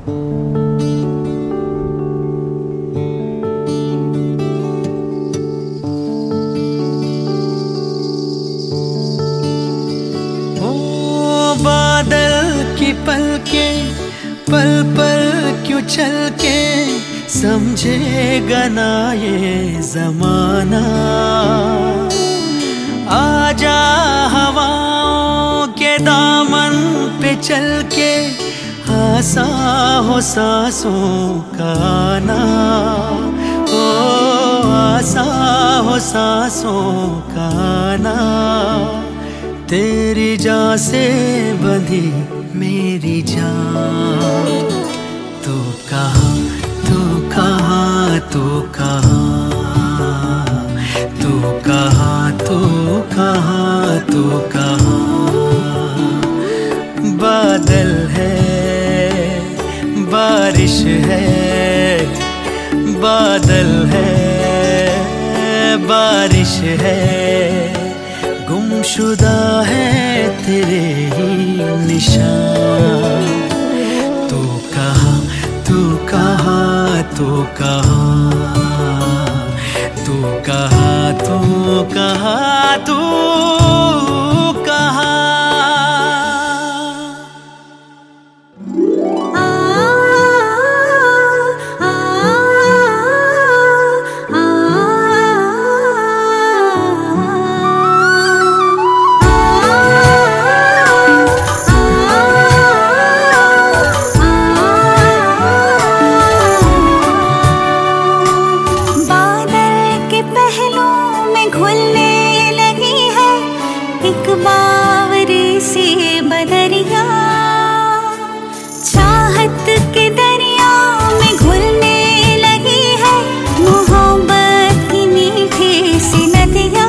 पल पल क्यों चल के समझेगा ना ये जमाना। आजा हवाओं के दामन पे चल के आसा हो सांसों का आना। ओ आसा हो सांसों का आना। तेरी जान से बंधी मेरी जान, तू कहाँ तू कहाँ तू कहाँ तू कहाँ तू कहाँ तू कहाँ। बादल है बारिश है, बादल है बारिश है, गुमशुदा है तेरे ही निशान। तू कहाँ तू कहाँ तू कहाँ तू कहाँ तू कहाँ तू कहाँ। बावरी सी बदरिया चाहत के दरिया में घुलने लगी है, मोहब्बत की मीठी सी नदिया,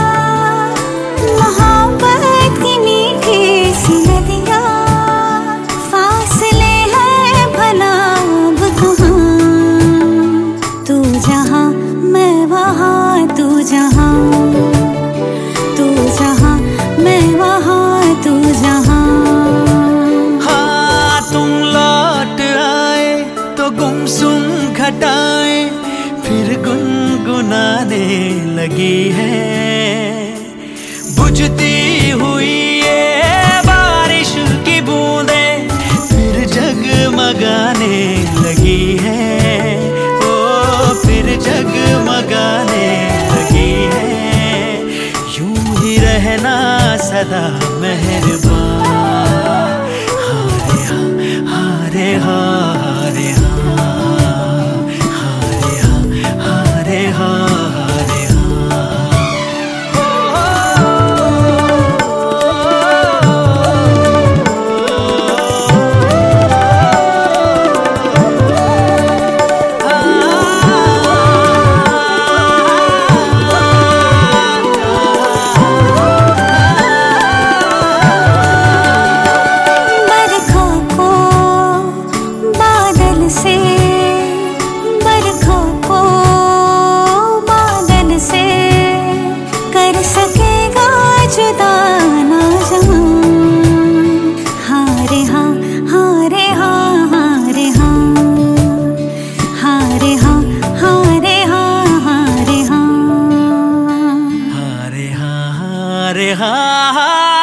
मोहब्बत की मीठी सी नदिया। फासले हैं भला अब कहाँ, तू जहाँ मैं वहाँ, तू जहाँ तू जहाँ मैं वहाँ, तू जहाँ। हाँ तुम लौट आए तो गुमसुम घटाएं फिर गुनगुनाने लगी है। बुझती हुई ये बारिश की बूंदें फिर जगमगाने लगी है। ओ फिर जगमगाने लगी है। यूं ही रहना सदा मेहरबान। हारे हाँ हारे हाँ हारे हाँ हारे हाँ हारे हाँ हारे हाँ हाँ